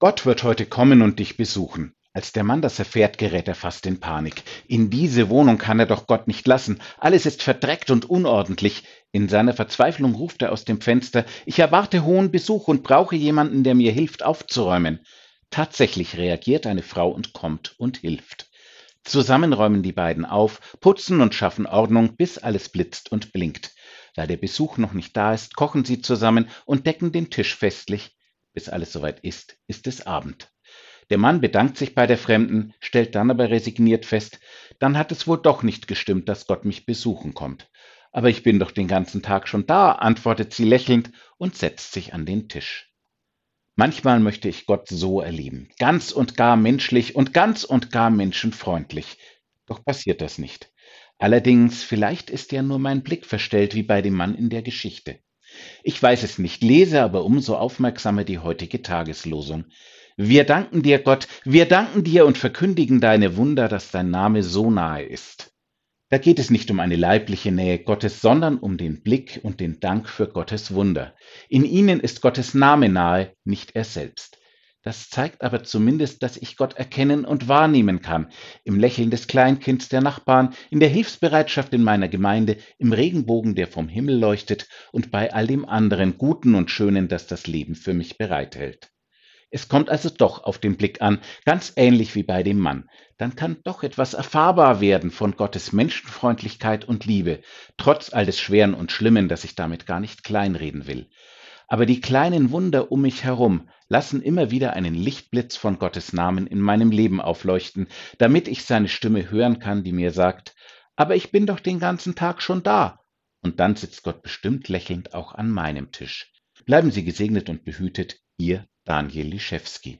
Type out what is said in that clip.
Gott wird heute kommen und dich besuchen. Als der Mann das erfährt, gerät er fast in Panik. In diese Wohnung kann er doch Gott nicht lassen. Alles ist verdreckt und unordentlich. In seiner Verzweiflung ruft er aus dem Fenster: Ich erwarte hohen Besuch und brauche jemanden, der mir hilft, aufzuräumen. Tatsächlich reagiert eine Frau und kommt und hilft. Zusammen räumen die beiden auf, putzen und schaffen Ordnung, bis alles blitzt und blinkt. Da der Besuch noch nicht da ist, kochen sie zusammen und decken den Tisch festlich. Bis alles soweit ist, ist es Abend. Der Mann bedankt sich bei der Fremden, stellt dann aber resigniert fest: Dann hat es wohl doch nicht gestimmt, dass Gott mich besuchen kommt. Aber ich bin doch den ganzen Tag schon da, antwortet sie lächelnd und setzt sich an den Tisch. Manchmal möchte ich Gott so erleben, ganz und gar menschlich und ganz und gar menschenfreundlich. Doch passiert das nicht. Allerdings, vielleicht ist ja nur mein Blick verstellt wie bei dem Mann in der Geschichte. Ich weiß es nicht, lese aber umso aufmerksamer die heutige Tageslosung. Wir danken dir, Gott, wir danken dir und verkündigen deine Wunder, dass dein Name so nahe ist. Da geht es nicht um eine leibliche Nähe Gottes, sondern um den Blick und den Dank für Gottes Wunder. In ihnen ist Gottes Name nahe, nicht er selbst. Das zeigt aber zumindest, dass ich Gott erkennen und wahrnehmen kann. Im Lächeln des Kleinkinds der Nachbarn, in der Hilfsbereitschaft in meiner Gemeinde, im Regenbogen, der vom Himmel leuchtet und bei all dem anderen Guten und Schönen, das das Leben für mich bereithält. Es kommt also doch auf den Blick an, ganz ähnlich wie bei dem Mann. Dann kann doch etwas erfahrbar werden von Gottes Menschenfreundlichkeit und Liebe, trotz all des Schweren und Schlimmen, das ich damit gar nicht kleinreden will. Aber die kleinen Wunder um mich herum lassen immer wieder einen Lichtblitz von Gottes Namen in meinem Leben aufleuchten, damit ich seine Stimme hören kann, die mir sagt: Aber ich bin doch den ganzen Tag schon da. Und dann sitzt Gott bestimmt lächelnd auch an meinem Tisch. Bleiben Sie gesegnet und behütet, Ihr Daniel Liszewski.